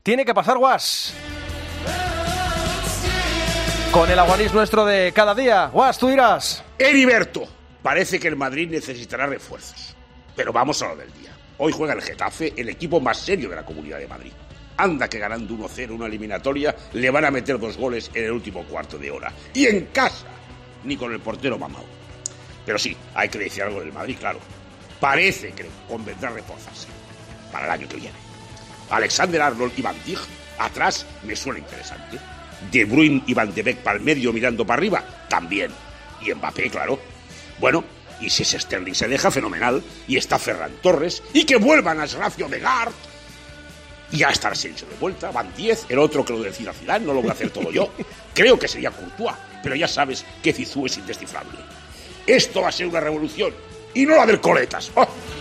Tiene que pasar, Guas. Con el aguanís nuestro de cada día. Guas, tú dirás. Heriberto, parece que el Madrid necesitará refuerzos. Pero vamos a lo del día. Hoy juega el Getafe, el equipo más serio de la Comunidad de Madrid. Anda que ganando 1-0 una eliminatoria le van a meter 2 goles en el último cuarto de hora. Y en casa, ni con el portero mamao. Pero sí, hay que decir algo del Madrid, claro. Parece que convendrá reforzarse para el año que viene. Alexander-Arnold y Van Dijk atrás me suena interesante. De Bruyne y Van de Beek para el medio mirando para arriba, también. Y Mbappé, claro. Bueno, y si ese Sterling se deja, fenomenal. Y está Ferran Torres. Y que vuelvan a Sergio Odegaard. Y ya está Asensio de vuelta. Van 10, el otro que lo decida Zidane, no lo voy a hacer todo yo. Creo que sería Courtois, pero ya sabes que Zizou es indescifrable. Esto va a ser una revolución. Y no la del coletas. ¡Oh!